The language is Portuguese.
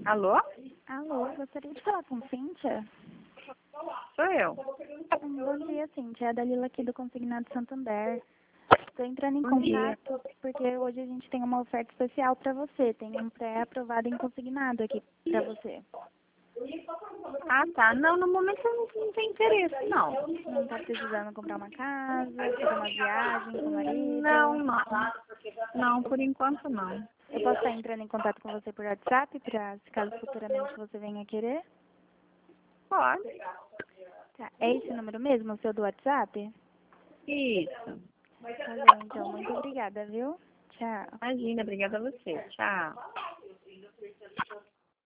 Alô? Alô, gostaria de falar com Cíntia? Sou eu. Bom dia, Cíntia. É a Dalila aqui do Consignado Santander. Estou entrando em Bom dia. contato porque hoje a gente tem uma oferta especial para você. Tem um pré-aprovado em consignado aqui para você. Ah, tá. Não, no momento eu não tenho interesse, não. Não está precisando comprar uma casa, fazer uma viagem com o marido? Não. Não, por enquanto não. Eu posso estar entrando em contato com você por WhatsApp, para se caso futuramente você venha querer? Pode. Tá. É esse número mesmo, o seu do WhatsApp? Isso. Tá bem, então. Muito obrigada, viu? Tchau. Imagina, obrigada a você. Tchau.